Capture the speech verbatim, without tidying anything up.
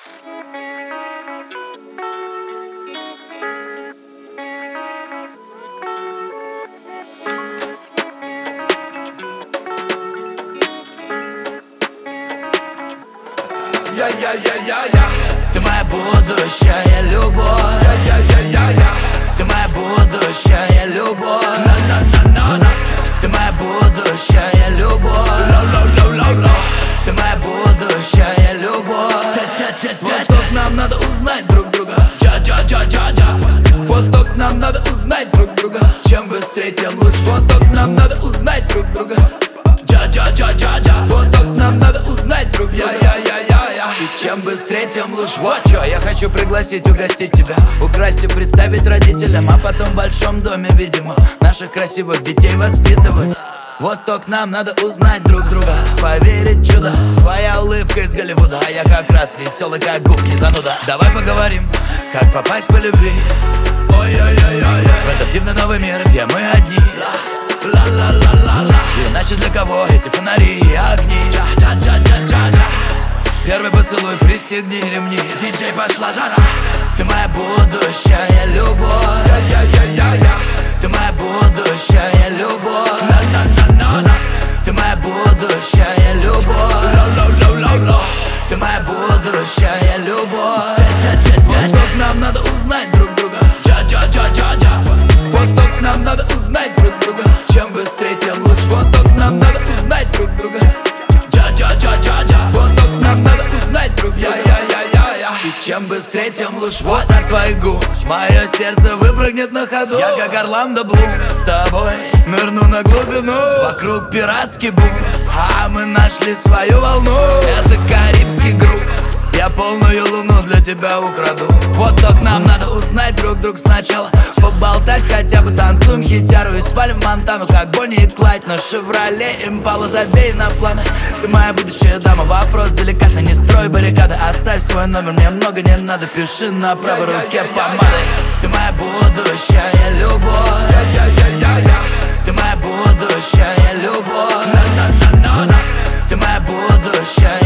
Я-я-я-я-я. Ты моя будущая любовь. Я-я-я-я-я. Ты моя будущая любовь. На-на-на-на-на. Ты моя будущая любовь. Ло-ло-ло-ло-ло. Ты моя будущая любовь. Вот только нам надо узнать друг друга. Джа-джа-джа-джа-джа. Вот только нам надо узнать друг друга. Чем быстрее, тем лучше. Вот только нам надо узнать друг друга. Джа-джа-джа-джа-джа. Вот только нам надо узнать друг друга. Я-я-я-я-я. И чем быстрее, тем лучше. Вот чё, я хочу пригласить, угостить тебя, украсть и представить родителям, а потом в большом доме, видимо, наших красивых детей воспитывать. Вот только нам надо узнать друг друга, поверить в чудо. Твоя улыбка из Голливуда, а я как раз веселый, как гуф, не зануда. Давай поговорим, как попасть по любви. Ой-ой-ой-ой-ой. В этот дивный новый мир, где мы одни. Ла-ла-ла-ла-ла. Иначе для кого эти фонари и огни? Джа-джа-джа-джа-джа. Первый поцелуй, пристегни ремни. Диджей, пошла жара. Ты моя будущая любовь. Я-я-я-я-я. Ты моя будущая любовь. На-на-на-на-на. Ты моя будущая любовь. Ло-ло-ло-ло-ло. Ты моя будущая любовь. Вот только нам надо узнать друг друга. Джа-джа-джа-джа-джа. Вот только нам надо узнать друг друга. Чем быстрее, тем лучше. Вот только нам надо узнать друг друга. Джа-джа-джа-джа-джа. Вот только нам надо узнать друг друга. Я-я-я-я-я. И чем быстрее, тем лучше. Вот от твоих губ мое сердце выпрыгнет на ходу. Я как Орландо Блум с тобой нырну на глубину. Вокруг пиратский бум, а мы нашли свою волну. Это карибский груз. Я полную луну для тебя украду. Вот только нам надо узнать друг друга сначала. Поболтать хотя бы, танцуем хитяру и свалим в Монтану, как Бонни и Клайд. На Шевроле Импала, забей на пламя. Ты моя будущая дама, вопрос деликатный. Не строй баррикады, оставь свой номер. Мне много не надо, пиши на правой руке помадой. Ты моя будущая любовь. Я-я-я-я-я. Ты моя будущая любовь. На-на-на-на-на. Ты моя будущая